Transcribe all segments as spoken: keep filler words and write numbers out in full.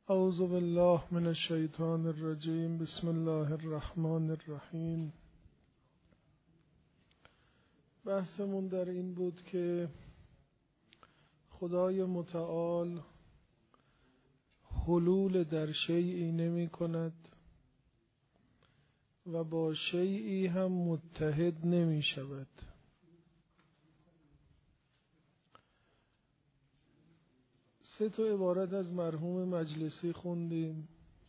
اعوذ بالله من الشیطان الرجیم. بسم الله الرحمن الرحیم. بحثمون در این بود که خدای متعال حلول در شیئی نمی کند و با شیئی هم متحد نمی شود. سه تا عبارت از مرحوم مجلسی خوندیم.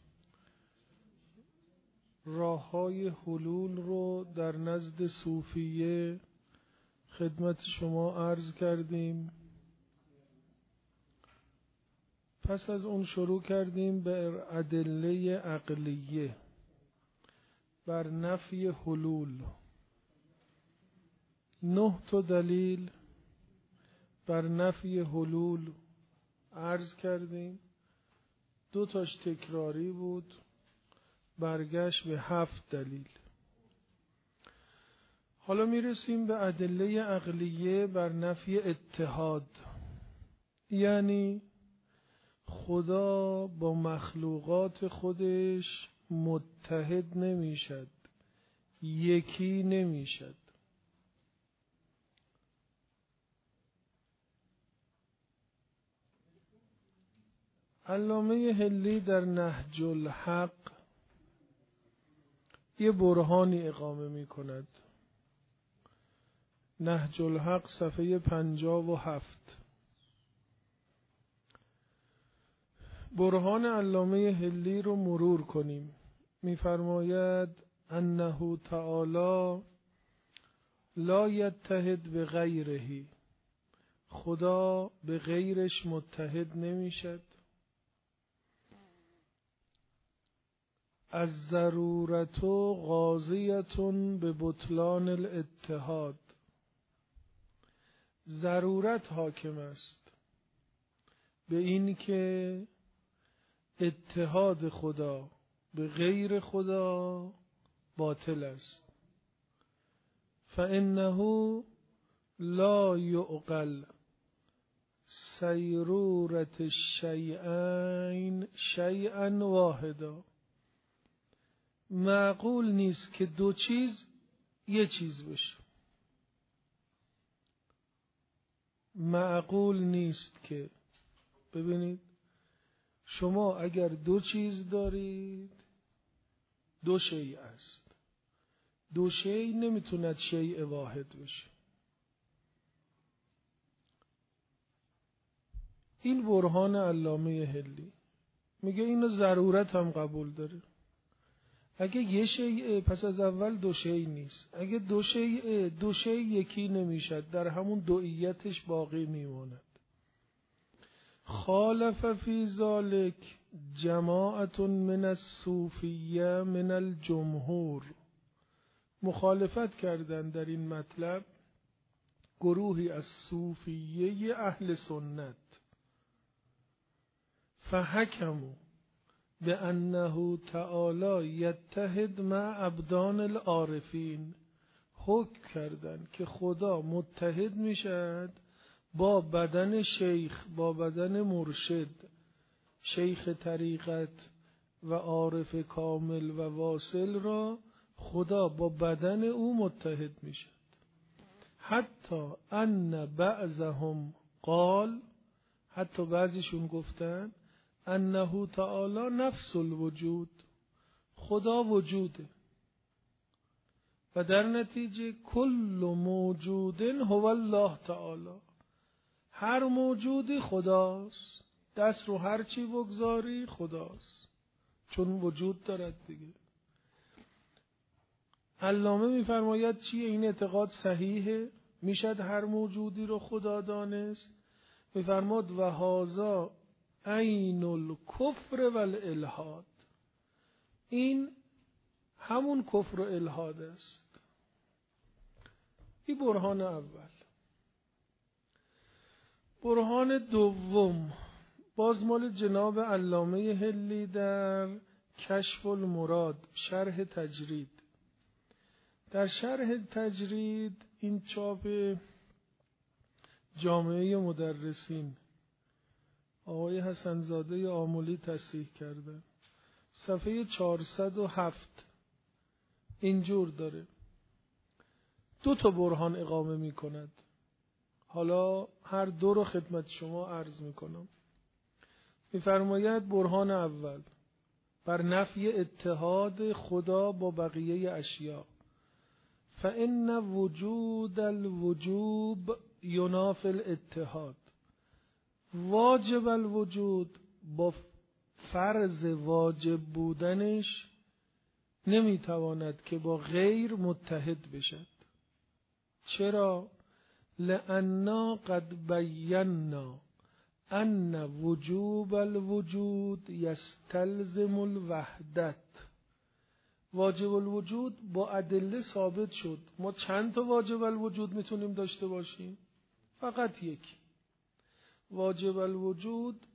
راه‌های حلول رو در نزد صوفیه خدمت شما عرض کردیم. پس از اون شروع کردیم به ادله عقلیه بر نفی حلول. نه تا دلیل بر نفی حلول عرض کردیم. دو تاش تکراری بود، برگشت به هفت دلیل. حالا میرسیم به ادله عقلیه بر نفی اتحاد، یعنی خدا با مخلوقات خودش متحد نمیشد، یکی نمیشد. علامه حلی در نهج الحق یه برهانی اقامه می کند. نهج الحق صفحه پنجاه و هفت. برهان علامه حلی رو مرور کنیم. می فرماید انه تعالی لا یتحد به غیره، خدا به غیرش متحد نمیشد. از ضرورت غازیتون به بطلان الاتحاد، ضرورت حاکم است به این که اتحاد خدا به غیر خدا باطل است. فانه لا یعقل سیرورت الشیئین شیئا واحدا، معقول نیست که دو چیز یه چیز بشه. معقول نیست که، ببینید شما اگر دو چیز دارید دو شیء است، دو شیء نمیتوند شیء واحد بشه. این برهان علامه حلی میگه اینو ضرورت هم قبول داره. اگه یه شیء پس از اول دو شیء نیست. اگه دو شیء دو شیء یکی نمیشد، در همون دوئیتش باقی میماند. خالف فی ذلک جماعت من الصوفیه من الجمهور، مخالفت کردند در این مطلب گروهی از صوفیه اهل سنت. فحکموا بأنه تعالی یتحد مع ابدان العارفین، حکم کردند که خدا متحد میشد با بدن شیخ، با بدن مرشد، شیخ طریقت و عارف کامل و واصل را خدا با بدن او متحد میشد. حتی ان بعضهم قال، حتی بعضیشون گفتن انه تعالی نفس الوجود، خدا وجوده و در نتیجه کل موجود هو الله تعالی، هر موجودی خداست، دست رو هر چی بگذاری خداست، چون وجود دارد دیگه. علامه میفرماید چیه این اعتقاد صحیحه؟ میشد هر موجودی رو خدا دانست؟ میفرماد و هذا عین الکفر و الالحاد، این همون کفر و الحاد است. این برهان اول. برهان دوم باز مال جناب علامه حلی در کشف المراد، شرح تجرید. در شرح تجرید این چاپ جامعه مدرسین آقای حسنزاده آملی تصحیح کرده. صفحه چهارصد و هفت اینجور داره، دو تا برهان اقامه می کند. حالا هر دو رو خدمت شما عرض می کنم. می فرماید برهان اول بر نفی اتحاد خدا با بقیه اشیاء، فإن وجود الوجوب ینافی الاتحاد. واجب الوجود با فرض واجب بودنش نمیتواند که با غیر متحد بشد. چرا؟ لأننا قد بینا ان وجوب الوجود یستلزم الوحدت. واجب الوجود با ادله ثابت شد. ما چند تا واجب الوجود میتونیم داشته باشیم؟ فقط یکی. واجب الوجود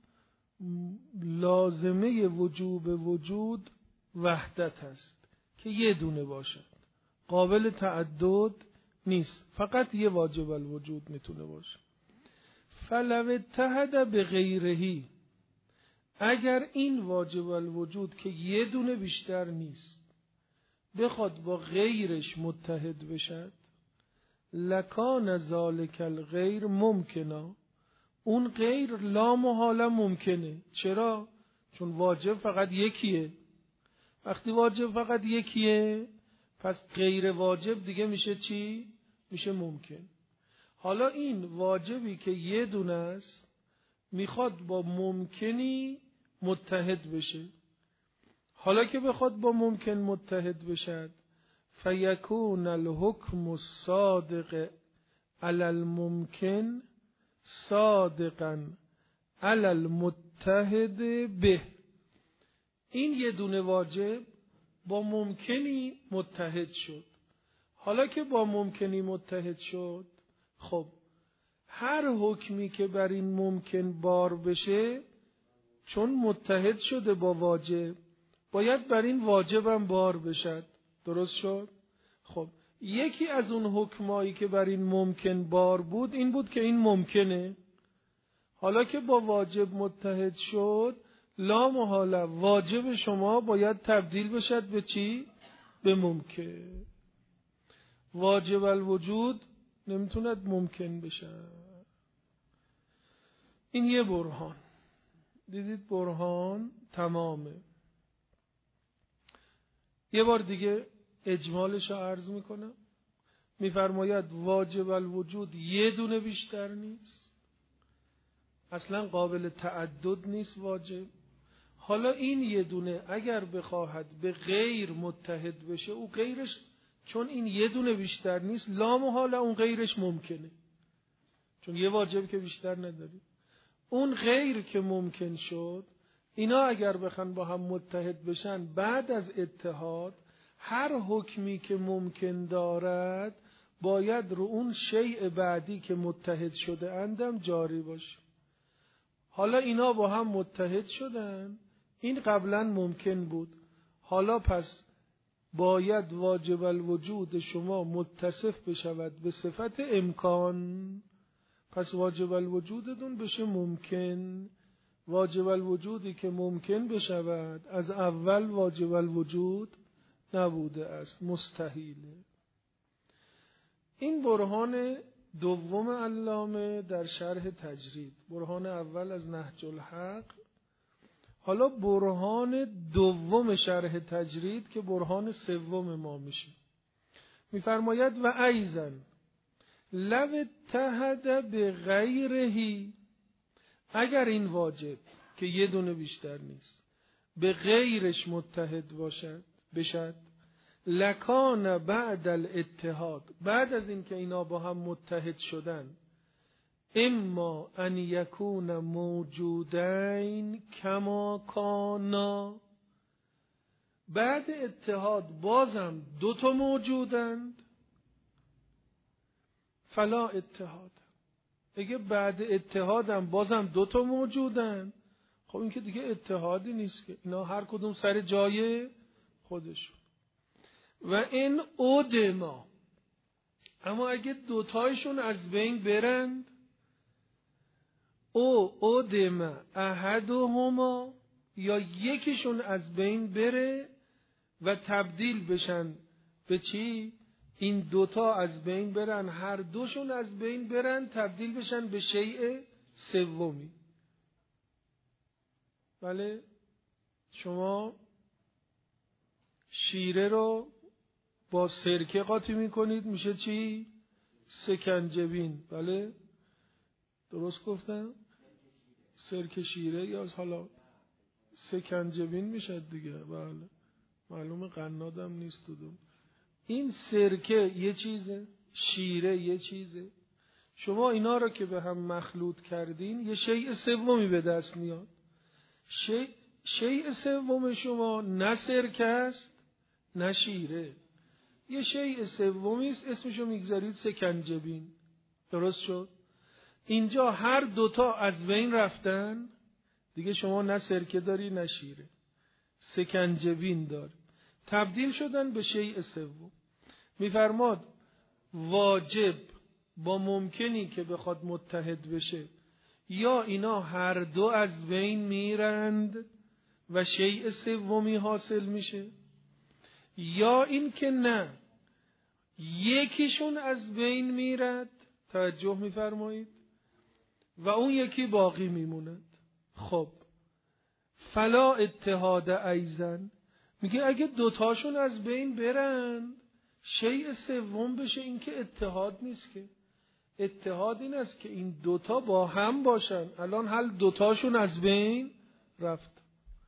لازمه وجوب وجود وحدت است که یه دونه باشد، قابل تعدد نیست، فقط یه واجب الوجود میتونه باشه. فلو اتحد به غیرهی، اگر این واجب الوجود که یه دونه بیشتر نیست بخواد با غیرش متحد بشد، لکان ذالک الغیر ممکنا، اون غیر لا محاله ممکنه. چرا؟ چون واجب فقط یکیه. وقتی واجب فقط یکیه پس غیر واجب دیگه میشه چی؟ میشه ممکن. حالا این واجبی که یه دونه است میخواد با ممکنی متحد بشه. حالا که بخواد با ممکن متحد بشد، فیکون الحکم الصادق علی الممکن صادقا علی المتحد به. این یه دونه واجب با ممکنی متحد شد. حالا که با ممکنی متحد شد، خب هر حکمی که بر این ممکن بار بشه، چون متحد شده با واجب، باید بر این واجب هم بار بشد. درست شد؟ خب یکی از اون حکمایی که بر این ممکن بار بود این بود که این ممکنه. حالا که با واجب متحد شد، لا محاله واجب شما باید تبدیل بشد به چی؟ به ممکن. واجب الوجود نمیتوند ممکن بشه. این یه برهان. دیدید برهان تمامه. یه بار دیگه اجمالش رو عرض میکنم. میفرماید واجب الوجود یه دونه بیشتر نیست، اصلا قابل تعدد نیست واجب. حالا این یه دونه اگر بخواهد به غیر متحد بشه، او غیرش چون این یه دونه بیشتر نیست، لا محاله اون غیرش ممکنه، چون یه واجب که بیشتر نداری. اون غیر که ممکن شد، اینا اگر بخوان با هم متحد بشن، بعد از اتحاد هر حکمی که ممکن دارد باید رو اون شیء بعدی که متحد شده اندم جاری باشه. حالا اینا با هم متحد شدن، این قبلا ممکن بود، حالا پس باید واجب الوجود شما متصف بشود به صفت امکان. پس واجب الوجودتون بشه ممکن. واجب الوجودی که ممکن بشود از اول واجب الوجود نبوده است، مستحیله. این برهان دوم علامه در شرح تجرید. برهان اول از نهج الحق. حالا برهان دوم شرح تجرید که برهان سوم ما میشه. میفرماید و ایضا لو اتحد به غیرهی، اگر این واجب که یه دونه بیشتر نیست به غیرش متحد باشد بشد، لکان بعد الاتحاد، بعد از این که اینا با هم متحد شدن، اما ان یکون موجودین کما کانا، بعد اتحاد بازم دوتا موجودند، فلا اتحاد. اگه بعد اتحادم بازم دوتا موجودن، خب این که دیگه اتحادی نیست که، اینا هر کدوم سر جای خودشون. و این اودما، اما اگه دوتایشون از بین برند، او ادم احدهما، یا یکیشون از بین بره و تبدیل بشن به چی؟ این دوتا از بین برن، هر دوشون از بین برن تبدیل بشن به شیء سومی. بله، شما شیره رو با سرکه قاطی میکنید میشه چی؟ سکنجبین. بله درست گفتم؟ سرکه شیره یا حالا سکنجبین میشه دیگه. بله معلومه قنادم نیست دودم. این سرکه یه چیزه، شیره یه چیزه، شما اینا رو که به هم مخلوط کردین یه شیء سومی به دست میاد. شیء شیء سوم شما نه سرکه است نه شیره، یه شیء سومی است، اسمشو میگذارید سکنجبین. درست شد؟ اینجا هر دوتا از بین رفتن، دیگه شما نه سرکه داری نه شیره، سکنجبین داری، تبدیل شدن به شیء سوم. میفرماد واجب با ممکنی که بخواد متحد بشه، یا اینا هر دو از بین میرند و شیء سومی حاصل میشه، یا این که نه یکیشون از بین میرد، توجه میفرمایید، و اون یکی باقی میموند. خب فلا اتحاد ایزن، میگه اگه دوتاشون از بین برند شیء سوم بشه، این که اتحاد نیست که. اتحاد این است که این دوتا با هم باشن. الان حل دوتاشون از بین رفت.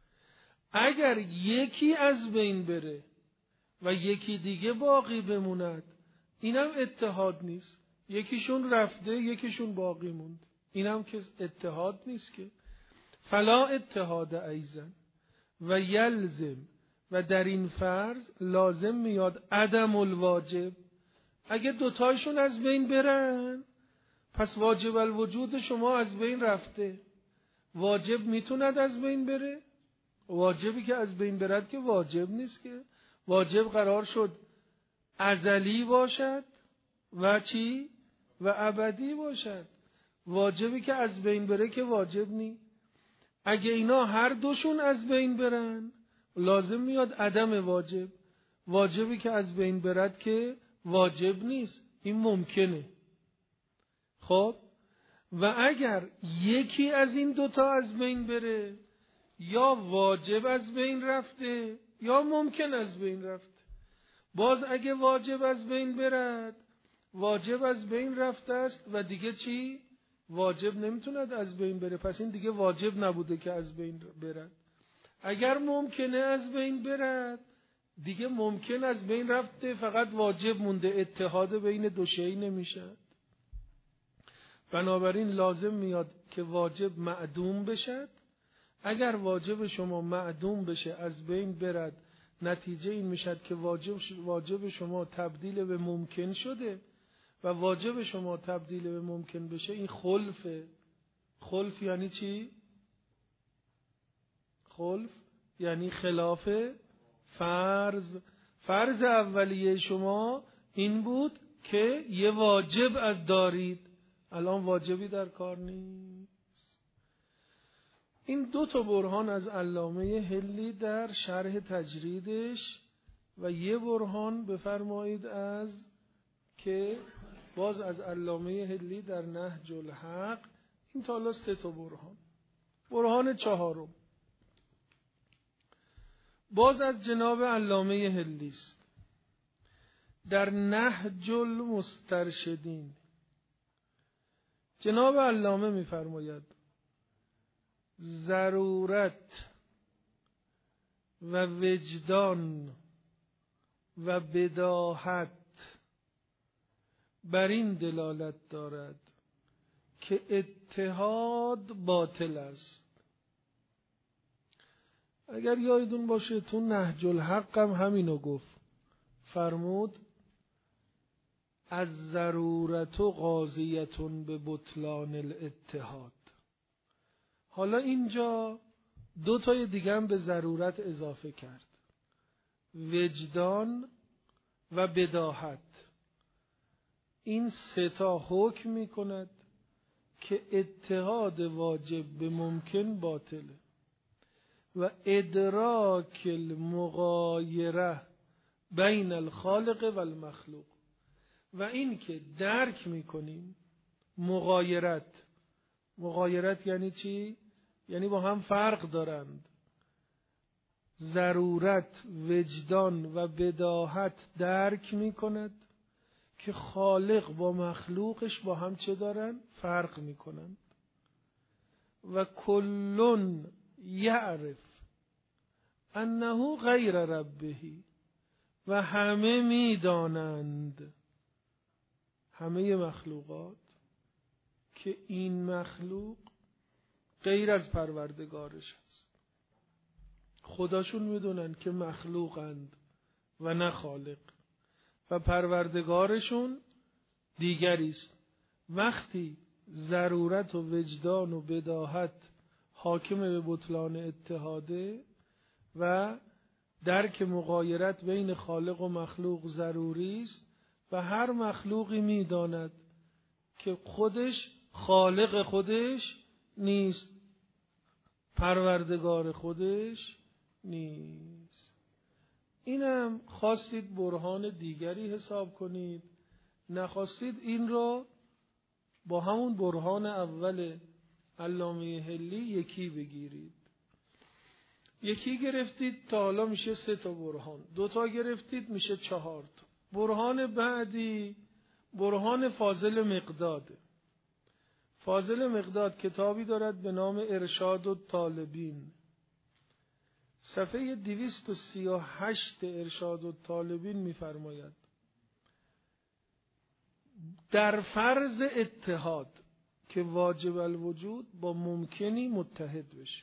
اگر یکی از بین بره و یکی دیگه باقی بموند، اینم اتحاد نیست. یکیشون رفته یکیشون باقی موند، اینم که اتحاد نیست که. فلا اتحاد ایزن و یلزم، و در این فرض لازم میاد عدم الواجب. اگه دوتایشون از بین برن پس واجب الوجود شما از بین رفته. واجب میتوند از بین بره؟ واجبی که از بین برد که واجب نیست که. واجب قرار شد ازلی باشد و چی؟ و ابدی باشد. واجبی که از بین بره که واجب نی. اگه اینا هر دوشون از بین برن لازم میاد عدم واجب. واجبی که از بین برد که واجب نیست، این ممکنه. خب و اگر یکی از این دوتا از بین بره، یا واجب از بین رفته یا ممکن از بین رفته. باز اگه واجب از بین برد، واجب از بین رفته است و دیگه چی؟ واجب نمیتوند از بین بره، پس این دیگه واجب نبوده که از بین برد. اگر ممکنه از بین برد، دیگه ممکن از بین رفته، فقط واجب مونده، اتحاد بین دو شیء نمیشه. بنابراین لازم میاد که واجب معدوم بشد. اگر واجب شما معدوم بشه، از بین برد، نتیجه این میشد که واجب واجب شما تبدیل به ممکن شده و واجب شما تبدیل به ممکن بشه، این خلفه. خلف یعنی چی؟ خلف یعنی خلاف فرض. فرض اولیه شما این بود که یه واجب از دارید، الان واجبی در کار نیست. این دو تا برهان از علامه حلی در شرح تجریدش، و یه برهان بفرمایید از که باز از علامه حلی در نهج الحق. این تا حالا سه تا برهان. برهان چهارم باز از جناب علامه حلی است در نهج المسترشدین. جناب علامه می‌فرماید ضرورت و وجدان و بداهت بر این دلالت دارد که اتحاد باطل است. اگر یادتون باشه تو نهج الحق هم همینو گفت، فرمود از ضرورت و قاضیتون به بطلان الاتحاد. حالا اینجا دو تای دیگه هم به ضرورت اضافه کرد، وجدان و بداهت. این سه تا حکم می کند که اتحاد واجب به ممکن باطله و ادراک المغایره بین الخالق و المخلوق و این که درک میکنیم مغایرت. مغایرت یعنی چی؟ یعنی با هم فرق دارند. ضرورت، وجدان و بداهت درک میکند که خالق با مخلوقش با هم چه دارن؟ فرق میکنند. و کلون یعرف انه غیر ربه و همه میدانند، همه مخلوقات، که این مخلوق غیر از پروردگارش است. خداشون میدونن که مخلوقند و نه خالق و پروردگارشون دیگری است. وقتی ضرورت و وجدان و بداهت حاکم به بطلان اتحاده و درک مغایرت بین خالق و مخلوق ضروری است و هر مخلوقی میداند که خودش خالق خودش نیست، پروردگار خودش نیست. اینم خواستید برهان دیگری حساب کنید، نخواستید این را با همون برهان اول علامه حلی یکی بگیرید. یکی گرفتید تا حالا میشه سه تا برهان، دوتا گرفتید میشه چهار تا. برهان بعدی برهان فاضل مقداده. فاضل مقداد کتابی دارد به نام ارشاد الطالبین. صفحه دویست و سی و هشت ارشاد الطالبین می‌فرماید در فرض اتحاد که واجب الوجود با ممکنی متحد بشه،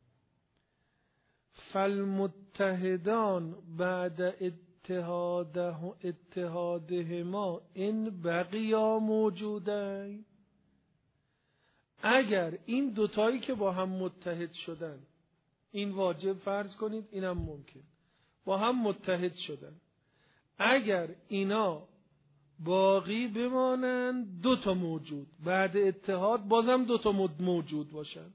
فالمتحدان بعد اتحاده اتحادهما ان بقیا موجودن. اگر این دوتایی که با هم متحد شدن، این واجب فرض کنید اینم ممکن، با هم متحد شدن، اگر اینا باقی بمانند دو تا موجود بعد اتحاد بازم دو تا موجود باشن.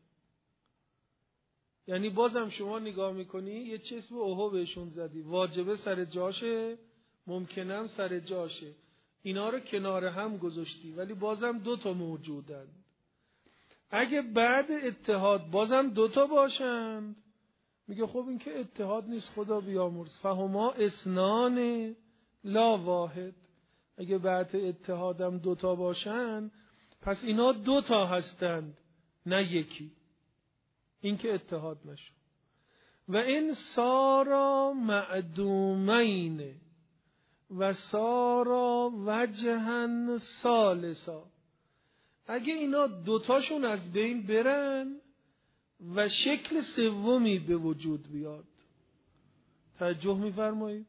یعنی بازم شما نگاه میکنی یه چیز به اوهو بهشون زدی، واجبه سر جاشه، ممکنم سر جاشه، اینا رو کنار هم گذاشتی ولی بازم دو تا موجودن. اگه بعد اتحاد بازم دوتا باشند میگه خب این که اتحاد نیست، خدا بیامرز، فهما اثنان لا واحد. اگه بعد اتحادم دوتا باشند پس اینا دوتا هستند نه یکی، این که اتحاد نشد. و این سارا معدومین و سارا وجهن ثالثا، اگه اینا دوتاشون از بین برن و شکل سومی به وجود بیاد. توجه می‌فرمایید؟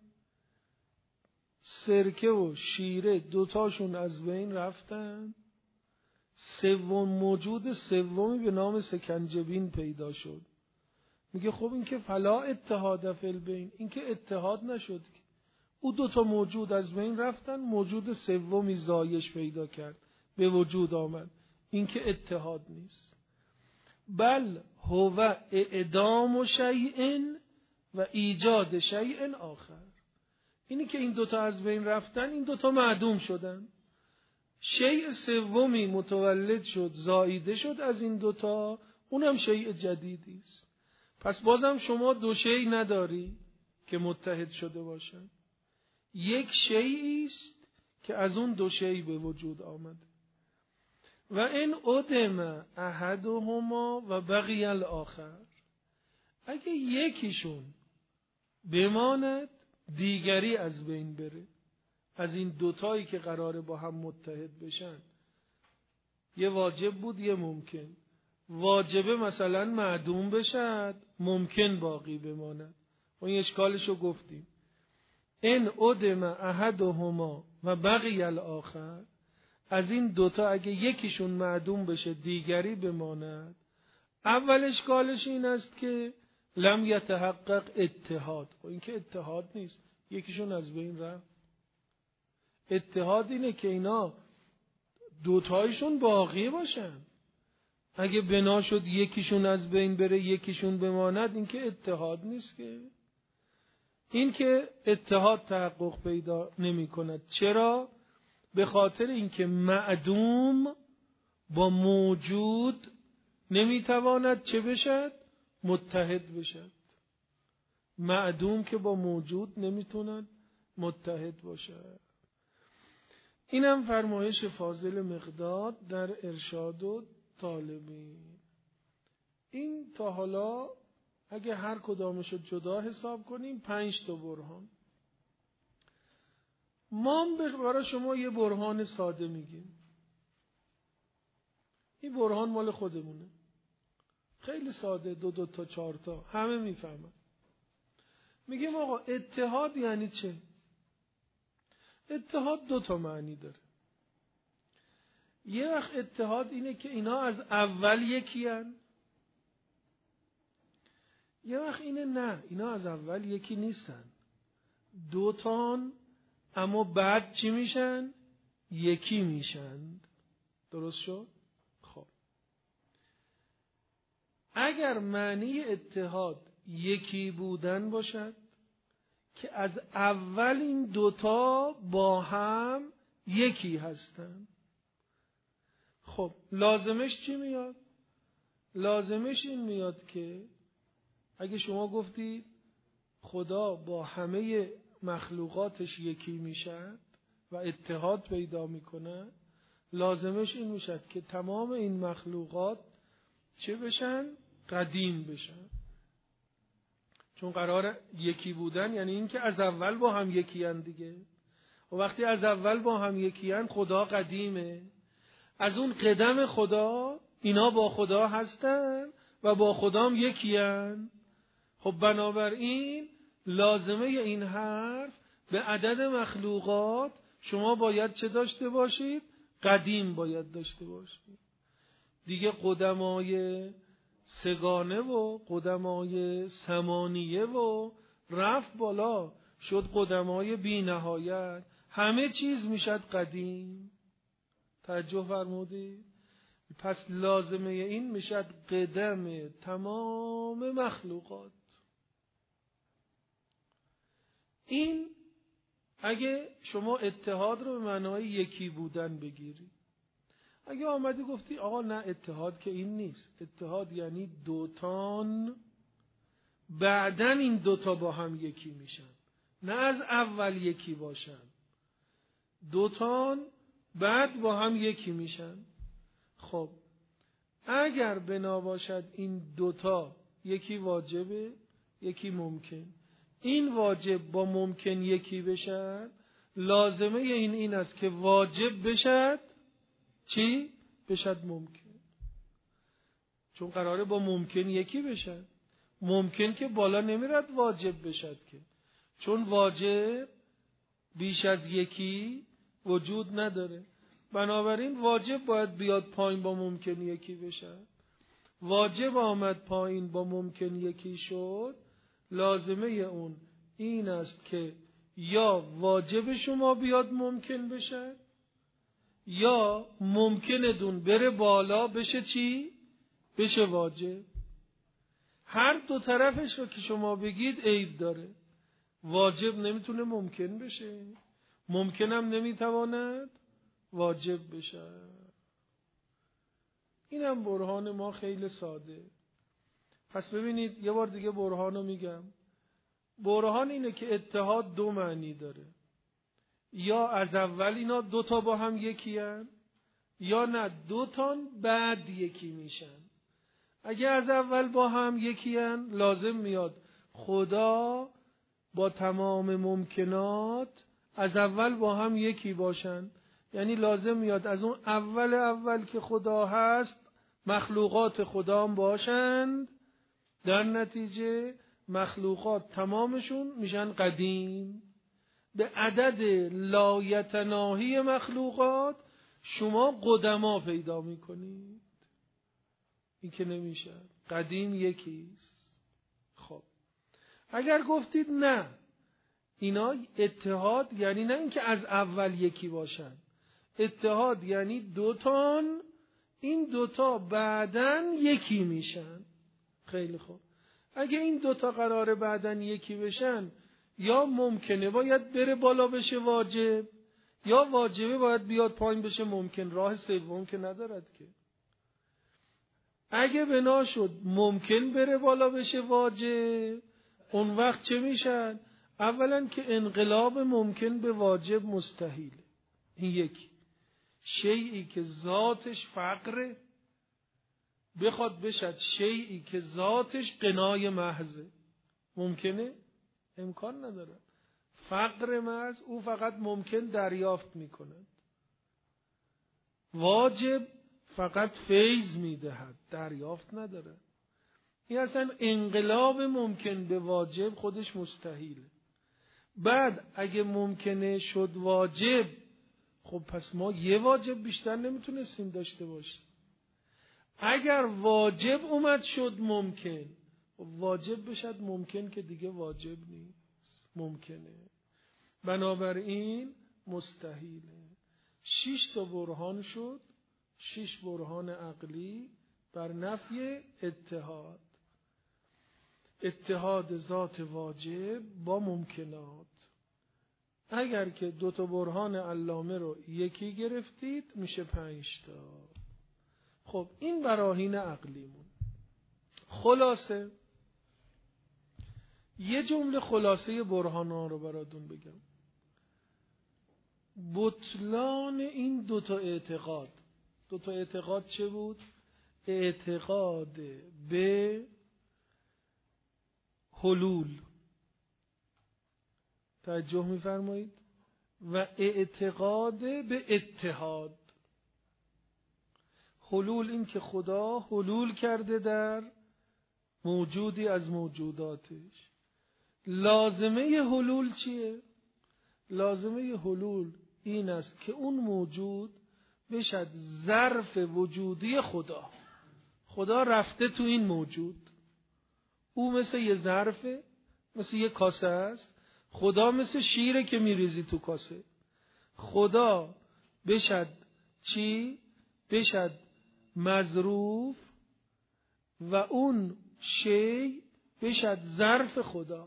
سرکه و شیره دوتاشون از بین رفتن، سوم موجود سومی به نام سکنجبین پیدا شد. میگه خب این که فلا اتحاد فی البین، این که اتحاد نشد، او دوتا موجود از بین رفتن، موجود سومی زایش پیدا کرد، به وجود آمد، این که اتحاد نیست. بل هو اعدام شیء و ایجاد شیء آخر. اینی که این دوتا از بین رفتن، این دوتا معدوم شدن، شیء سومی متولد شد، زاییده شد از این دوتا، اونم شیء جدیدی است. پس بازم شما دو شیء نداری که متحد شده باشن، یک شیئی است که از اون دو شیء به وجود آمده. و این ادم احدهما و بقی الاخر، اگه یکیشون بماند دیگری از بین بره، از این دوتایی که قراره با هم متحد بشن، یه واجب بود یه ممکن، واجبه مثلا معدوم بشد، ممکن باقی بماند، اون اشکالشو گفتیم. این ادم احدهما و بقی الاخر، از این دوتا اگه یکیشون معدوم بشه دیگری بماند، اول اشکالش این است که لم یتحقق اتحاد. و این که اتحاد نیست، یکیشون از بین رفت. اتحاد اینه که اینا دوتایشون باقی باشن، اگه بنا شد یکیشون از بین بره یکیشون بماند، این که اتحاد نیست. که این که اتحاد تحقق پیدا نمی کند. چرا؟ به خاطر اینکه معدوم با موجود نمیتواند چه بشد؟ متحد بشد. معدوم که با موجود نمیتوند متحد باشد. اینم فرمایش فاضل مقداد در ارشاد و طالبین. این تا حالا اگه هر کدامشو جدا حساب کنیم پنج تا برهان. ما برای شما یه برهان ساده میگیم. این برهان مال خودمونه، خیلی ساده، دو دو تا چهار تا، همه میفهمن. میگیم آقا اتحاد یعنی چه؟ اتحاد دو تا معنی داره. یه وقت اتحاد اینه که اینا از اول یکی هن. یه وقت اینه نه، اینا از اول یکی نیستن، دو تان، اما بعد چی میشن؟ یکی میشن. درست شد؟ خب اگر معنی اتحاد یکی بودن باشد که از اول این دوتا با هم یکی هستن، خب لازمش چی میاد؟ لازمش این میاد که اگه شما گفتید خدا با همه مخلوقاتش یکی میشد و اتحاد پیدا میکنه، لازمش این میشد که تمام این مخلوقات چه بشن؟ قدیم بشن. چون قرار یکی بودن یعنی این که از اول با هم یکی هن دیگه. و وقتی از اول با هم یکی هن، خدا قدیمه. از اون قدم خدا اینا با خدا هستن و با خدا هم یکی هن. خب بنابراین لازمه این حرف به عدد مخلوقات شما باید چه داشته باشید؟ قدیم باید داشته باشید. دیگه قدمای سگانه و قدمای ثمانیه و رفت بالا شد قدمای بی نهایت، همه چیز میشد قدیم. توجه فرمودید؟ پس لازمه این میشد قدم تمام مخلوقات. این اگه شما اتحاد رو به معنای یکی بودن بگیری. اگه آمدی گفتی آقا نه، اتحاد که این نیست، اتحاد یعنی دوتان بعدن این دوتا با هم یکی میشن، نه از اول یکی باشن، دوتان بعد با هم یکی میشن. خب اگر بنا باشد این دوتا یکی واجبه یکی ممکن، این واجب با ممکن یکی بشن، لازمه این این است که واجب بشد چی؟ بشد ممکن. چون قراره با ممکن یکی بشن. ممکن که بالا نمیرد واجب بشد که، چون واجب بیش از یکی وجود نداره. بنابراین واجب باید بیاد پایین با ممکن یکی بشد. واجب آمد پایین با ممکن یکی شد، لازمه اون این است که یا واجب شما بیاد ممکن بشه، یا ممکنه دون بره بالا بشه چی؟ بشه واجب. هر دو طرفش رو که شما بگید عیب داره. واجب نمیتونه ممکن بشه، ممکنم نمیتواند واجب بشه. اینم برهان ما خیلی ساده. پس ببینید یه بار دیگه برهانو میگم. برهان اینه که اتحاد دو معنی داره، یا از اول اینا دوتا با هم یکی هن، یا نه دوتان بعد یکی میشن. اگه از اول با هم یکی هن، لازم میاد خدا با تمام ممکنات از اول با هم یکی باشن. یعنی لازم میاد از اون اول اول که خدا هست مخلوقات خدا هم باشند، در نتیجه مخلوقات تمامشون میشن قدیم. به عدد لایتناهی مخلوقات شما قدما پیدا میکنید. این که نمیشه، قدیم یکیست. خب اگر گفتید نه، اینا اتحاد یعنی نه اینکه از اول یکی باشن، اتحاد یعنی دوتان این دوتا بعدن یکی میشن. خیلی خوب. اگه این دوتا قراره بعدن یکی بشن، یا ممکنه باید بره بالا بشه واجب، یا واجبه باید بیاد پایین بشه ممکن. راه سوم که ندارد که. اگه بنا شد ممکن بره بالا بشه واجب، اون وقت چه میشن؟ اولا که انقلاب ممکن به واجب مستحیله. این یکی. شیئی که ذاتش فقره بخواد بشد شیئی که ذاتش غنای محضه، ممکنه؟ امکان نداره. فقر محض او فقط ممکن دریافت میکند. واجب فقط فیض میدهد، دریافت نداره. این اصلا انقلاب ممکن به واجب خودش مستحیله. بعد اگه ممکنه شد واجب، خب پس ما یه واجب بیشتر نمیتونستیم داشته باشیم. اگر واجب اومد شد ممکن، واجب بشد ممکن که دیگه واجب نیست، ممکنه. بنابراین مستحیله. شش تا برهان شد، شش برهان عقلی بر نفی اتحاد. اتحاد ذات واجب با ممکنات. اگر که دو تا برهان علامه رو یکی گرفتید میشه پنج تا. خب این براهین عقلیمون. خلاصه یه جمله خلاصه برهانا رو براتون بگم. بطلان این دو تا اعتقاد. دو تا اعتقاد چه بود؟ اعتقاد به حلول، توجه می‌فرمایید، و اعتقاد به اتحاد. حلول این که خدا حلول کرده در موجودی از موجوداتش. لازمه حلول چیه؟ لازمه حلول این است که اون موجود بشد ظرف وجودی خدا. خدا رفته تو این موجود، او مثل یه ظرفه، مثل یه کاسه است. خدا مثل شیره که میریزی تو کاسه. خدا بشد چی؟ بشد مظروف و اون شی بشد ظرف خدا.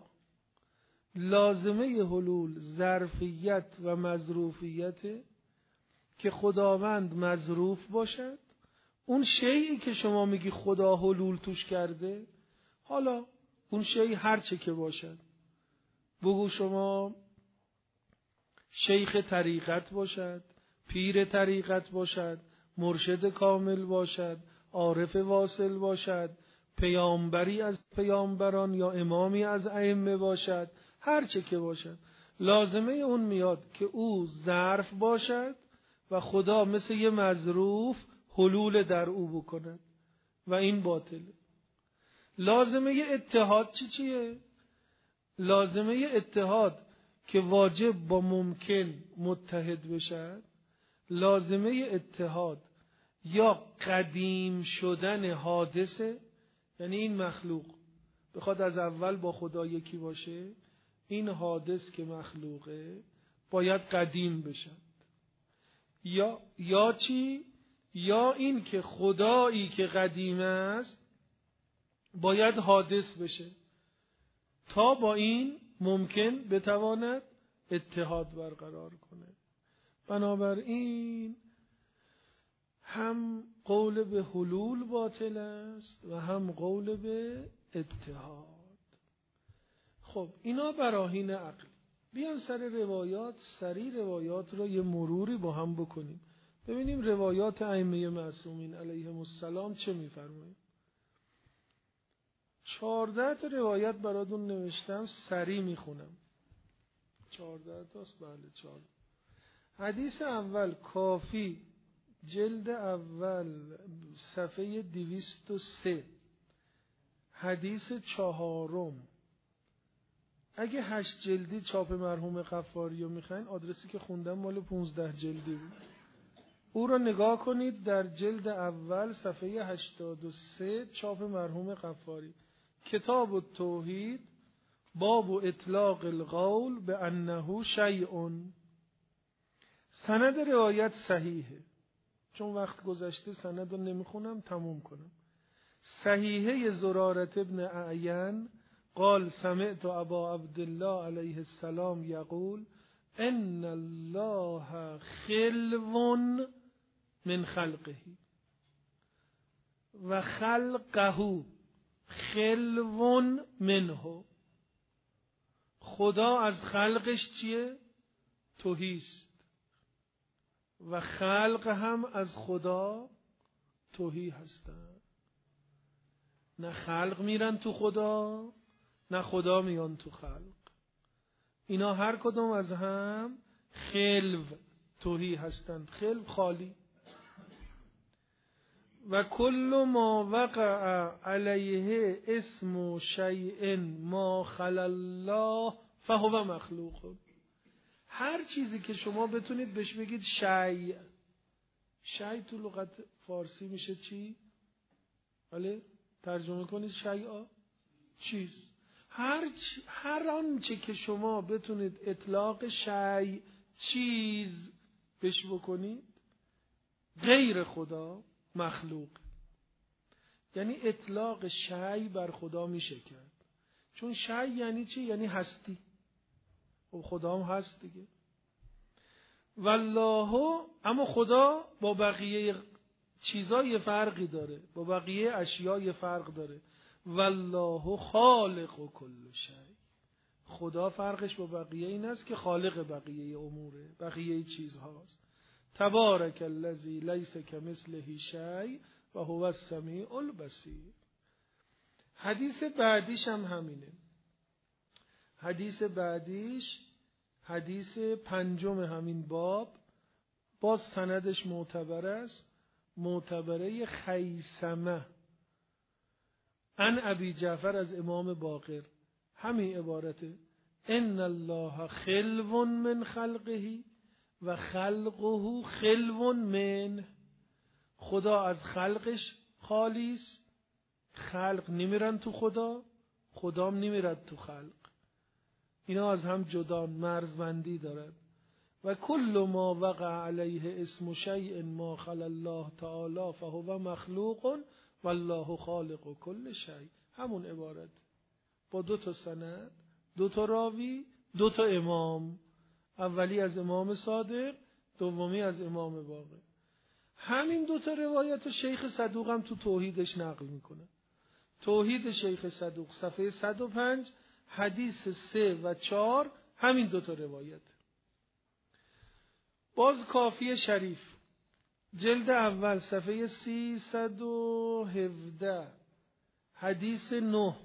لازمه حلول ظرفیت و مظروفیت که خداوند مظروف باشد. اون شیئی که شما میگی خدا حلول توش کرده، حالا اون شی هر چه که باشد، بگو شما شیخ طریقت باشد، پیر طریقت باشد، مرشد کامل باشد، عارف واصل باشد، پیامبری از پیامبران یا امامی از ائمه باشد، هر چه که باشد، لازمه اون میاد که او ظرف باشد و خدا مثل یه مظروف حلول در او بکند و این باطله. لازمه اتحاد چی چیه؟ لازمه اتحاد که واجب با ممکن متحد بشد. لازمه اتحاد یا قدیم شدن حادثه، یعنی این مخلوق بخواد از اول با خدا یکی باشه، این حادث که مخلوقه باید قدیم بشد. یا یا چی؟ یا این که خدایی که قدیم است باید حادث بشه تا با این ممکن بتواند اتحاد برقرار کنه. بنابراین هم قول به حلول باطل است و هم قول به اتحاد. خب اینا براهین عقل. بیام سر روایات، سری روایات را یه مروری با هم بکنیم، ببینیم روایات ائمه معصومین علیهم السلام چه می‌فرمایند. چهارده تا روایت براتون نوشتم، سری میخونم. چهارده تاست؟ بله چهارده. حدیث اول کافی جلد اول صفحه دویست و سه. حدیث چهارم اگه هشت جلدی چاپ مرحوم غفاری رو میخواین، آدرسی که خوندم مال پونزده جلدی بود، او رو نگاه کنید در جلد اول صفحه هشتاد و سه چاپ مرحوم غفاری. کتاب التوحید باب اطلاق القول به انه شیء. سند روایت صحیحه. چون وقت گذشته سند رو نمیخونم، تموم کنم. صحیحه زرارة ابن اعین قال سمعت ابا عبدالله علیه السلام یقول ان الله خلو من خلقه و خلقه خلو منه. خدا از خلقش چیه؟ تهیست و خلق هم از خدا تهی هستن. نه خلق میرن تو خدا، نه خدا میان تو خلق. اینا هر کدوم از هم خلو تهی هستند. خلو خالی. و کل ما وقع علیه اسم شیء ما خلا الله فهو مخلوق. هر چیزی که شما بتونید بهش بگید شیء، شیء تو لغت فارسی میشه چی؟ بله ترجمه کنید شیء چیز. هر چ... هر آنچه که شما بتونید اطلاق شیء چیز بهش بکنید غیر خدا مخلوق. یعنی اطلاق شیء بر خدا میشه کرد. چون شیء یعنی چی؟ یعنی هستی. و خدا هم هست دیگه. والله، اما خدا با بقیه چیزا یه فرقی داره، با بقیه اشیا یه فرق داره. والله خالق کل شیء. خدا فرقش با بقیه این است که خالق بقیه اموره، بقیه چیزهاست. تبارک الذی لیس کمثله شیء و هو السمیع البصیر. حدیث بعدیش هم همینه. حدیث بعدیش حدیث پنجم همین باب، باز سندش معتبر است، معتبره خیثمه ان ابی جعفر از امام باقر. همین عبارته ان الله خلو من خلقه و خلقه خلو من. خدا از خلقش خالی است، خلق نمیرن تو خدا، خدام نمیرد تو خلق. اینا از هم جدا مرزبندی دارد. و کل ما وقع علیه اسم شیء ما خلا الله تعالی فهو مخلوق والله خالق کل شیء. همون عبارت با دو تا سند، دو تا راوی، دو تا امام. اولی از امام صادق، دومی از امام باقر. همین دو تا روایت شیخ صدوق هم تو توحیدش نقل میکنه. توحید شیخ صدوق صفحه صد و پنج حدیث سه و چهار همین دو تا روایت. باز کافی شریف جلد اول صفحه سیصد و هفده حدیث نه،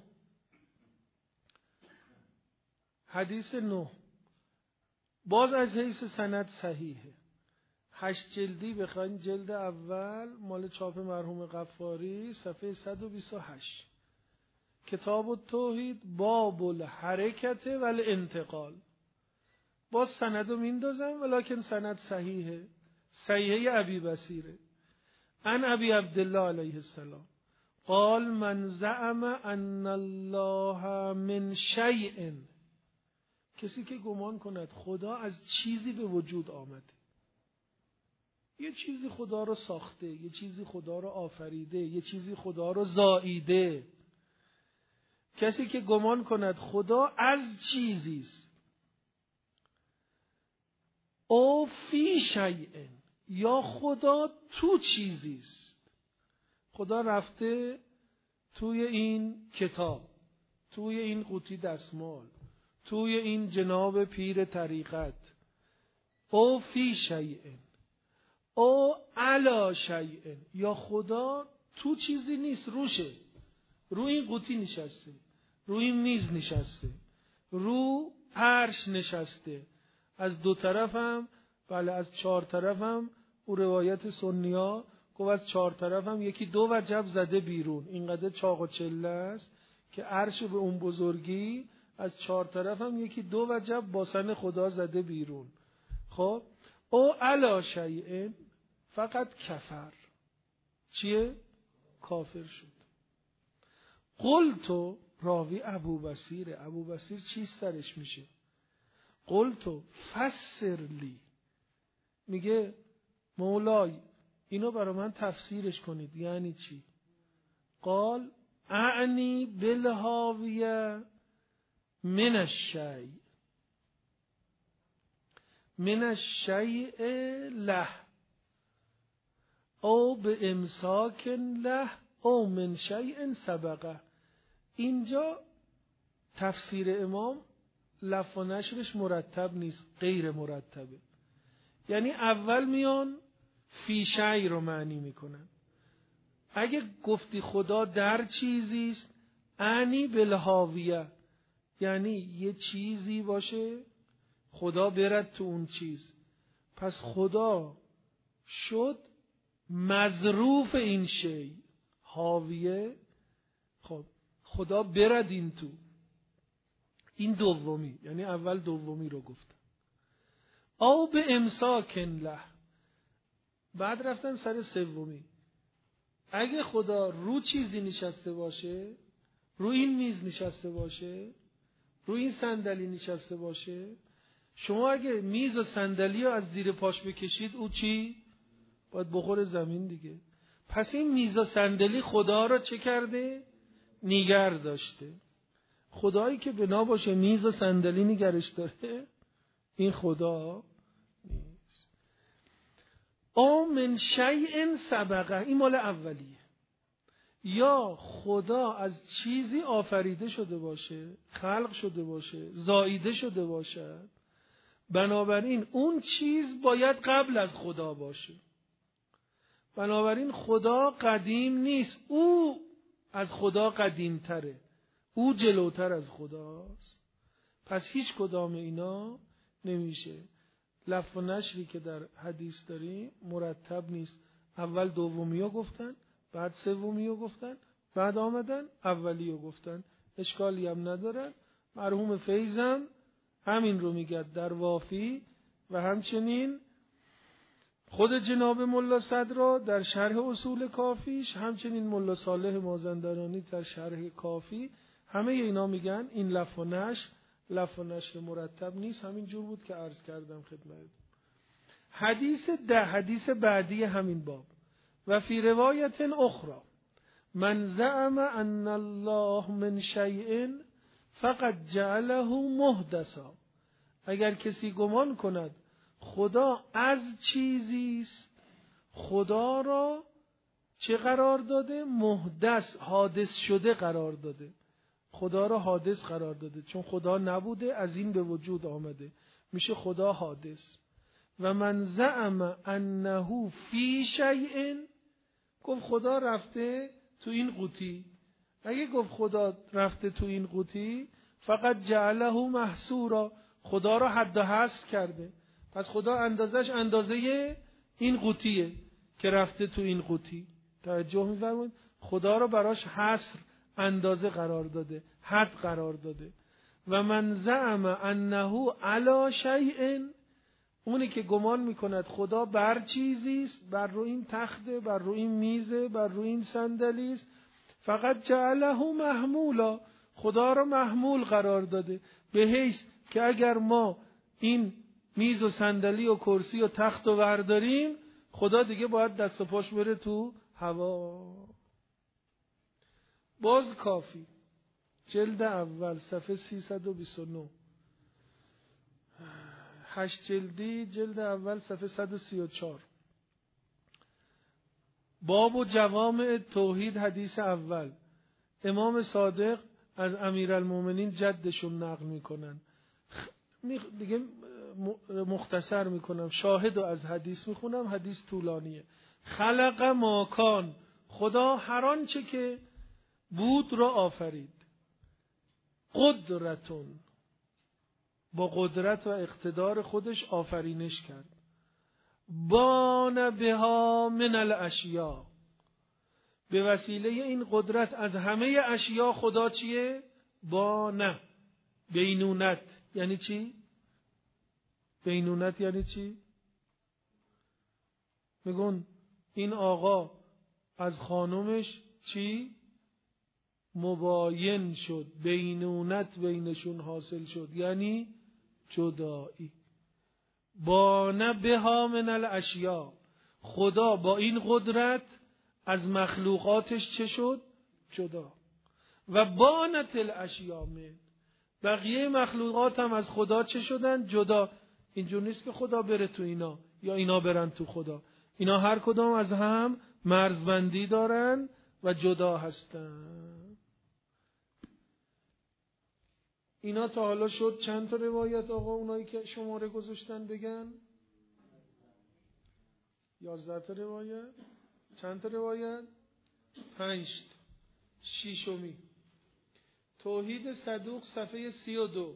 حدیث نه باز از حیث سند صحیحه. هشت جلدی بخواین جلد اول مال چاپ مرحوم غفاری صفحه صد و بیست و هشت کتاب التوحید باب الحرکت و الانتقال. باز سندو میندازم ولکن سند صحیحه، صحیحه ابی بصیره. ان ابی عبدالله علیه السلام قال من زعم ان الله من شیء. کسی که گمان کند خدا از چیزی به وجود آمده، یه چیزی خدا رو ساخته، یه چیزی خدا رو آفریده، یه چیزی خدا رو زاییده. کسی که گمان کند خدا از چیزی است، او فی شیء، یا خدا تو چیزی است. خدا رفته توی این کتاب، توی این قوطی دستمال، توی این جناب پیر طریقت. او فی شیء او علی شیء، یا خدا تو چیزی نیست، روشه، رو این قوطی نشسته، رو این میز نشسته، رو عرش نشسته. از دو طرفم، بله از چهار طرفم، او روایت سنیا گفت از چهار طرفم یکی دو وجب زده بیرون. اینقدر چاق و چله است که عرش به اون بزرگی، از چهار طرفم یکی دو وجب باسن خدا زده بیرون. خب او علی شیء فقط کفر، چیه؟ کافر شد. قلتو، راوی ابو بصیر، ابو بصیر چی سرش میشه؟ قلتو فسر لی، میگه مولای اینو برای من تفسیرش کنید یعنی چی؟ قال اعنی بالهاویه من الشیء من الشیء له او به امساک له او من شیء سبقه. اینجا تفسیر امام لف و نشرش مرتب نیست، غیر مرتبه. یعنی اول میان فی شیء رو معنی میکنن. اگه گفتی خدا در چیزیست، انی بالهاویه، یعنی یه چیزی باشه خدا برد تو اون چیز، پس خدا شد مظروف این شی. هاویه، خب خدا برد این تو. این دومی، یعنی اول دومی رو گفتن. او به امساکن له، بعد رفتن سر سومی. اگه خدا رو چیزی نشسته باشه، رو این میز نشسته باشه، رو این صندلی نشسته باشه، شما اگه میز و صندلی رو از زیر پاش بکشید، او چی؟ باید بخور زمین دیگه. پس این میز و صندلی خدا رو چه کرده؟ نگر داشته. خدایی که بنا باشه میز و صندلی نگرش داره، این خدا نیست. او من شیء سبقه، این مال اولیه. یا خدا از چیزی آفریده شده باشه، خلق شده باشه، زاییده شده باشه، بنابراین اون چیز باید قبل از خدا باشه. بنابراین خدا قدیم نیست، او از خدا قدیم تره، او جلوتر از خداست. پس هیچ کدام اینا نمیشه. لف و نشری که در حدیث داریم مرتب نیست. اول دومیو گفتن، بعد سومیو گفتن، بعد آمدن اولیو گفتن. اشکالی هم ندارن. مرحوم فیضم همین رو میگه در وافی و همچنین خود جناب ملا صدرا در شرح اصول کافیش، همچنین ملا صالح مازندرانی در شرح کافی، همه اینا میگن این لف و نشر لف و نشر مرتب نیست. همین جور بود که عرض کردم خدمت. حدیث ده، حدیث بعدی همین باب. و فی روایت اخرى من زعم ان الله من شیء فقد جعله محدثا. اگر کسی گمان کند خدا از چیزیست، خدا را چه قرار داده؟ محدث، حادث شده قرار داده. خدا را حادث قرار داده، چون خدا نبوده از این به وجود آمده، میشه خدا حادث. و من زعم انه فی شیء، گفت خدا رفته تو این قوطی. اگه گفت خدا رفته تو این قوطی، فقط جعله محصورا، خدا را حد و حصر کرده. پس خدا اندازش اندازه این قوطیه که رفته تو این قوطی. توجه می‌فرمایید؟ خدا را براش حصر، اندازه قرار داده، حد قرار داده. و من زعم انه علی شیء، اونی که گمان میکند خدا بر چیزی است، بر رو این تخته، بر رو این میزه، بر رو این صندلی است، فقط جعله محمولا، خدا را محمول قرار داده، به حیث که اگر ما این میز و صندلی و کرسی و تخت و ورداریم، خدا دیگه باید دست و پاش بره تو هوا. باز کافی جلد اول صفحه سیصد و بیست و نه، هشت جلدی جلد اول صفحه صد و سی و چهار. باب و جوامع توحید، حدیث اول. امام صادق از امیرالمومنین جدشون نقل میکنن. دیگه مختصر میکنم، شاهد و از حدیث میخونم، حدیث طولانیه. خلق ماکان، خدا هر آنچه که بود را آفرید. قدرتون، با قدرت و اقتدار خودش آفرینش کرد. بان بها من الاشیاء، به وسیله این قدرت از همه اشیا خدا چیه؟ بانه، بینونت. یعنی چی؟ بینونت یعنی چی؟ میگن این آقا از خانومش چی؟ مباین شد، بینونت بینشون حاصل شد، یعنی جدایی. بانه بها من الاشیاء، خدا با این قدرت از مخلوقاتش چه شد؟ جدا. و بانت الاشیاء من، بقیه مخلوقات هم از خدا چه شدن؟ جدا. اینجور نیست که خدا بره تو اینا یا اینا برن تو خدا. اینا هر کدام از هم مرزبندی دارن و جدا هستن. اینا تا حالا شد چند تا روایت آقا اونایی که شماره گذاشتن بگن؟ یازده تا روایت؟ چند تا روایت؟ پنج تا. شیشمی توحید صدوق صفحه سی و دو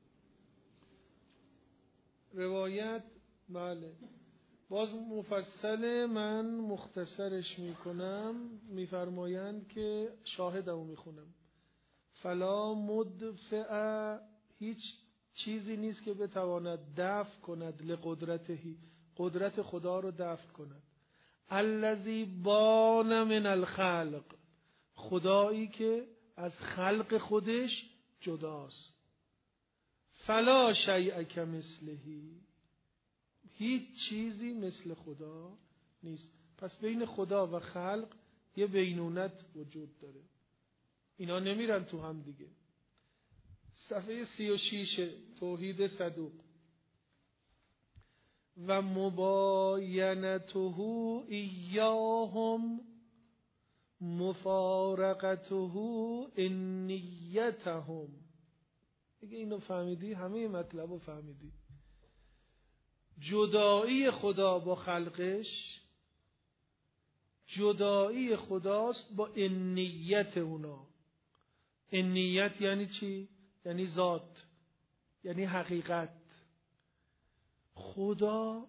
روایت. بله باز مفصل، من مختصرش میکنم. میفرمایند که شاهدمو میخونم. فلا مدفع، هیچ چیزی نیست که بتواند دفع کند لقدرتهی، قدرت خدا رو دفع کند. الذی بان من الخلق، خدایی که از خلق خودش جداست. فلا شیء کمثلهی، هیچ چیزی مثل خدا نیست. پس بین خدا و خلق یه بینونت وجود داره، اینا نمیرن تو هم دیگه. صفحه سی و شیش توحید صدوق. و مباینته ایاهم مفارقته انیتهم. اگه اینو فهمیدی همه مطلب رو فهمیدی. جدایی خدا با خلقش، جدایی خداست با انیت اونا. انیت یعنی چی؟ یعنی ذات، یعنی حقیقت. خدا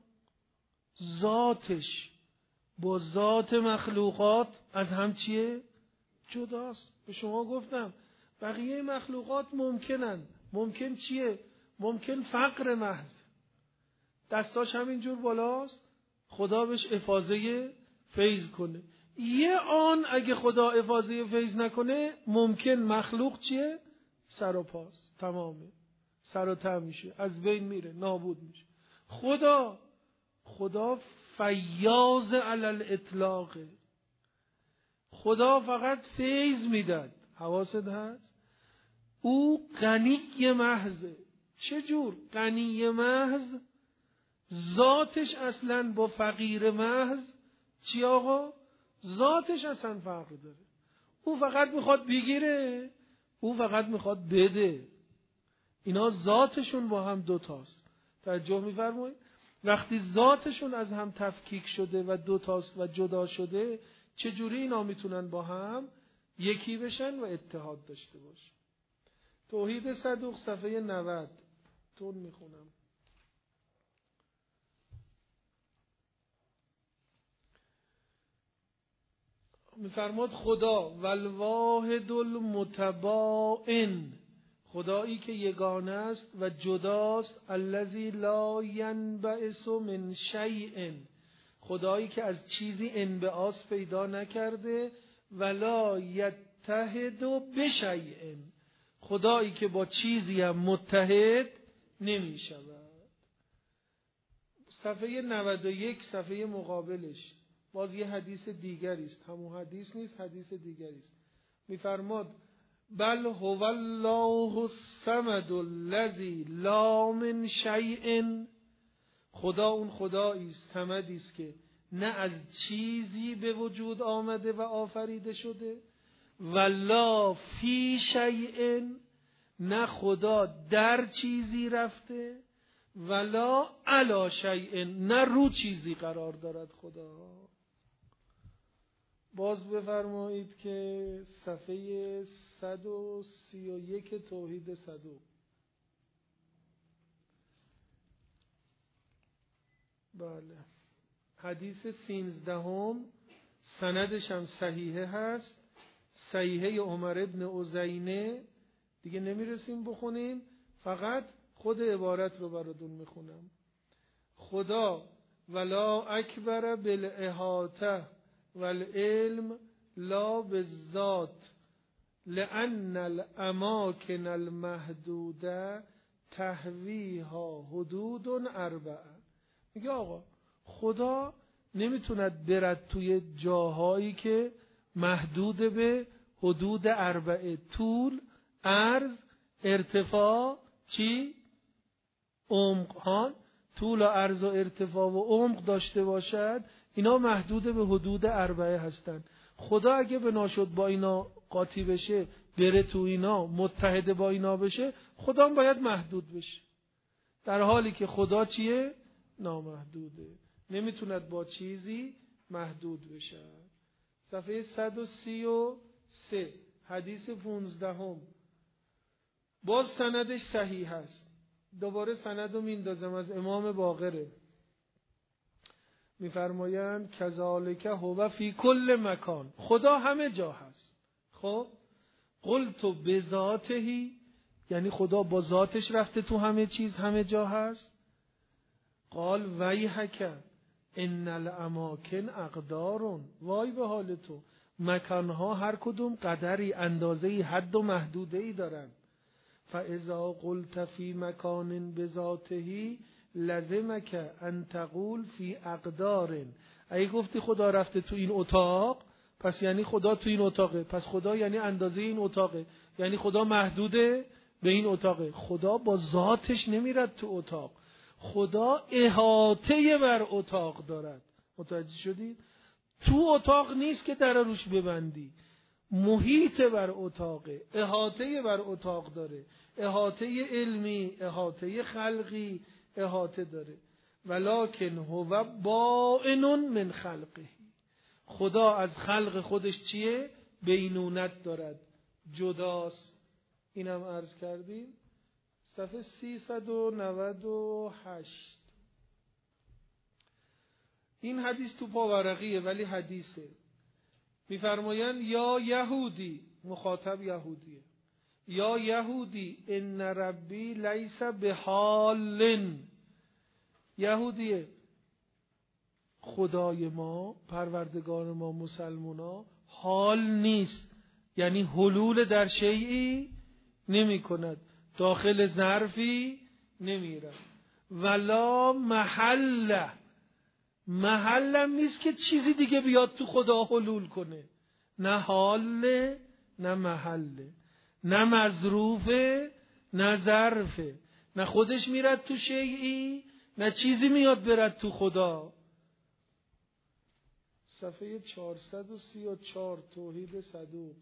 ذاتش با ذات مخلوقات از هم چیه؟ جداست. به شما گفتم بقیه مخلوقات ممکنن، ممکن چیه؟ ممکن فقر محض، دستاش همینجور بالاست، خدا بهش افاضه فیض کنه. یه آن اگه خدا افاضه فیض نکنه، ممکن مخلوق چیه؟ سر و پاست، تمامه، سر و ته میشه، از بین میره، نابود میشه. خدا خدا فیاض علی الاطلاق، خدا فقط فیض میداد. حواست هست؟ او غنی محضه. چجور غنی محض؟ ذاتش اصلا با فقیر محض چی آقا؟ ذاتش اصلا فرق داره. او فقط میخواد بگیره، او فقط میخواد بده. اینا ذاتشون با هم دوتاست. توجه میفرمایید؟ وقتی ذاتشون از هم تفکیک شده و دوتاست و جدا شده، چجوری اینا میتونن با هم یکی بشن و اتحاد داشته باشن؟ توحید صدوق صفحه نود تون میخونم. میفرماد خدا والواحد المتباین، خدایی که یگانه است و جداست. الذی لا ینبعث من شیء، خدایی که از چیزی انبعاث پیدا نکرده. ولا یتحد بشیء، خدایی که با چیزی هم متحد نمی شود. صفحه نود و یک صفحه مقابلش باز یه حدیث دیگری است، همون حدیث نیست، حدیث دیگری است. میفرماد بل هو الله الصمد الذی لا من شیء، خدا اون خدایی صمدی است که نه از چیزی به وجود آمده و آفریده شده، ولا فی شیء، نه خدا در چیزی رفته، ولا علی شیء، نه رو چیزی قرار دارد خدا. باز بفرمایید که صفحه صد و سی و یک توحید صدوق. بله حدیث سینزدهم، سندش هم صحیحه هست، صحیحه عمر ابن عزینه. دیگه نمیرسیم بخونیم، فقط خود عبارت رو براتون میخونم. خدا ولا اکبر بالاحاطه والعلم لا بالذات لأن الاماکن المحدوده تحویها حدود اربعه. میگه آقا خدا نمیتوند برد توی جاهایی که محدود به حدود اربعه: طول، عرض، ارتفاع، چی؟ عمق. ها طول و عرض و ارتفاع و عمق داشته باشد، اینا محدود به حدود اربعه هستند. خدا اگه بنا شد با اینا قاطی بشه، بره تو اینا، متحد با اینا بشه، خدا هم باید محدود بشه، در حالی که خدا چیه؟ نامحدوده، نمیتوند با چیزی محدود بشه. صفحه صد و سی و سه، حدیث پونزدهم، باز سندش صحیح هست. دوباره سند رو میندازم، از امام باقره. میفرمایند کذالک هو فی کل مکان، خدا همه جا هست. خب قلت بذاتهی، یعنی خدا با ذاتش رفته تو همه چیز، همه جا هست. قال ویحک ان الاماکن اقدارون، وای به حال تو، مکانها هر کدوم قدری، اندازه‌ای، حد و محدوده‌ای دارن. فاذا قلت فی مکان بذاته لزمک ان تقول فی اقدار، اگه گفتی خدا رفته تو این اتاق، پس یعنی خدا تو این اتاقه، پس خدا یعنی اندازه این اتاقه، یعنی خدا محدوده به این اتاقه. خدا با ذاتش نمیرد تو اتاق، خدا احاطه بر اتاق دارد. متوجه شدید؟ تو اتاق نیست که در روش ببندی، محیط بر اتاقه، احاطه بر اتاق داره، احاطه علمی، احاطه خلقی، احاطه داره. ولکن هو بائن من خلقه، خدا از خلق خودش چیه؟ بینونت دارد، جداست. اینم عرض کردیم. صفحه سیصد و نود و هشت. این حدیث تو پاورقیه ولی حدیثه. میفرمایند یا یهودی، مخاطب یهودیه، یا یهودی ان ربی لیس بحال، یهودیه، خدای ما، پروردگار ما مسلمونا حال نیست، یعنی حلول در شیئی نمی کند، داخل ظرفی نمی رد. ولا محل، محلم نیست که چیزی دیگه بیاد تو خدا حلول کنه، نه حاله نه محله، نه مظروفه نه ظرفه، نه خودش میرد تو شیئی نه چیزی میاد برد تو خدا. صفحه چهارصد و سی و چهار، توحید صدوق.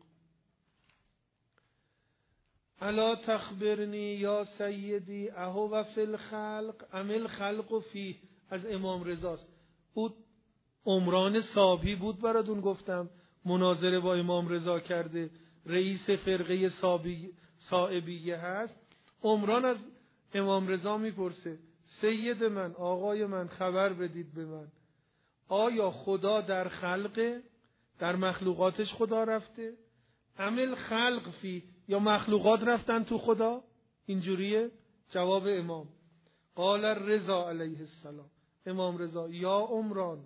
الا تخبرنی یا سیدی اهو فی الخلق ام الخلق فیه، از امام رضاست. بود عمران صابی بود براتون گفتم، مناظره با امام رضا کرده، رئیس فرقه صابی صائبیه هست. عمران از امام رضا میپرسه سید من، آقای من، خبر بدید به من، آیا خدا در خلق، در مخلوقاتش خدا رفته؟ عمل خلق فی، یا مخلوقات رفتن تو خدا؟ اینجوریه جواب امام. قال رضا علیه السلام، امام رضا، یا عمران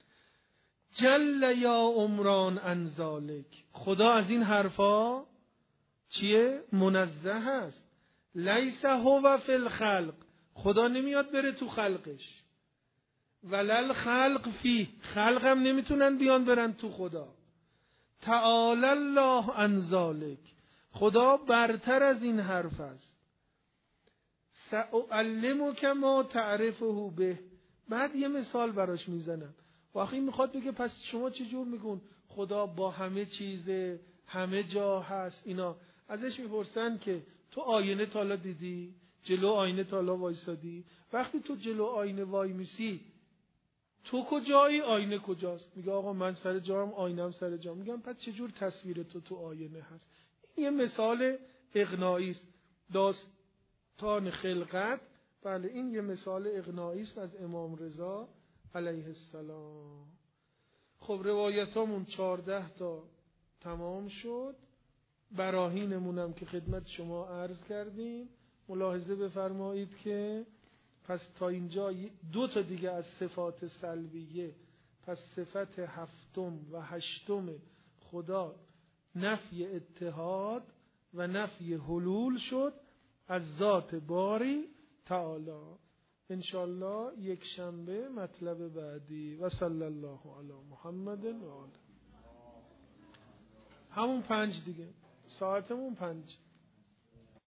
جل یا عمران عن ذالک، خدا از این حرفا چیه؟ منزه هست. لیس هو فی الخلق، خدا نمیاد بره تو خلقش، ولل خلق فی، خلق هم نمیتونن بیان برن تو خدا. تعالی الله عن ذالک، خدا برتر از این حرف است. سأعلمک ما تعرفه به، بعد یه مثال براش میزنم. واقعی میخواد بگه پس شما چجور میگون خدا با همه چیز همه جا هست؟ اینا ازش میپرسن که تو آینه تالا دیدی؟ جلو آینه تالا وایسادی؟ وقتی تو جلو آینه وای میسی تو کجایی؟ آینه کجاست؟ میگه آقا من سر جام، آینم سر جام. میگم پس چجور تصویر تو تو آینه هست؟ این یه مثال اقناعی است. داستان خلقت، بله این یه مثال اقناعی است از امام رضا علیه السلام. خب روایتامون چهارده تا تمام شد. براهینمونم که خدمت شما عرض کردیم. ملاحظه بفرمایید که پس تا اینجا دو تا دیگه از صفات سلبیه، پس صفت هفتم و هشتم خدا نفی اتحاد و نفی حلول شد از ذات باری تعالی. انشالله یک شنبه مطلب بعدی. و صلی الله علی محمد و آله. همون پنج دیگه، ساعتمون پنج.